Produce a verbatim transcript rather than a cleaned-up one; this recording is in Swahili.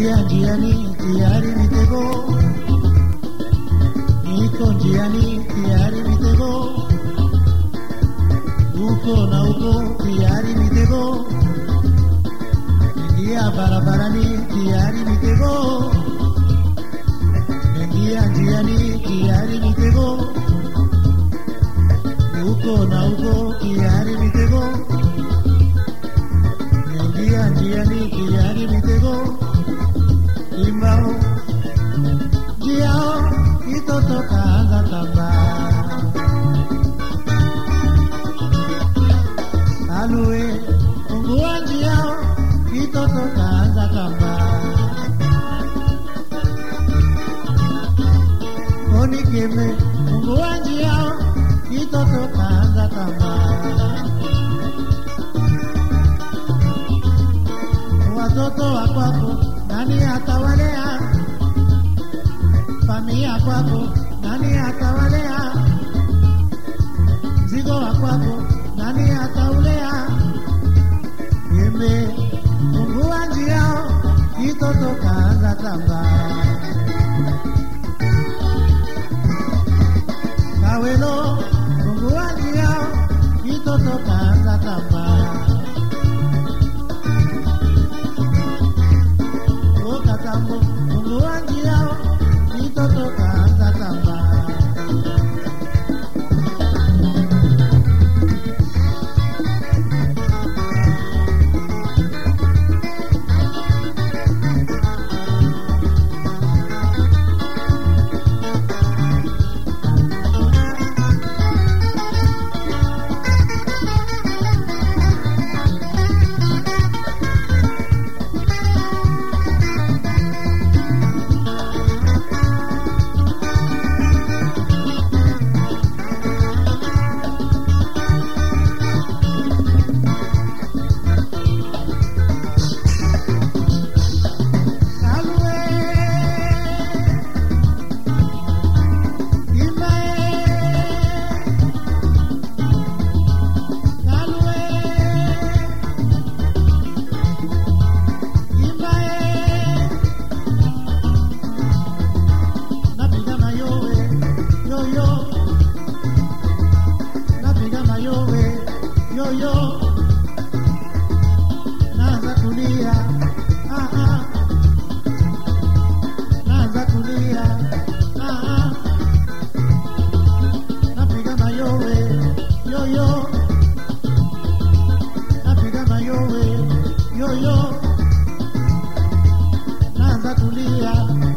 Mengia njiani tayari mitego, niko njiani tayari mitego, uko na uko tayari mitego, mengia barabarani tayari mitego, mengia njiani tayari mitego, uko na uko tayari mitego, mengia njiani tayari mitego. Imbao jiao itoto kaanza tamba, alue ungua jiao itoto kaanza tamba, onikeme ungua jiao itoto kaanza tamba, watoto wakwako nani atawalea? Familia kwako nani atawalea? Mzigo wa kwako nani ataulea? Yembe ungua njiao itoto kaanza tamba, kawelo ungua njiao itoto kaanza tamba, Katambo, mungu wanjiao, itoto kaanza tamba. Yo yo, naanza kulia, ah ah, naanza kulia, ah ah, napiga mayowe, yo yo, napiga mayowe, yo yo, naanza kulia.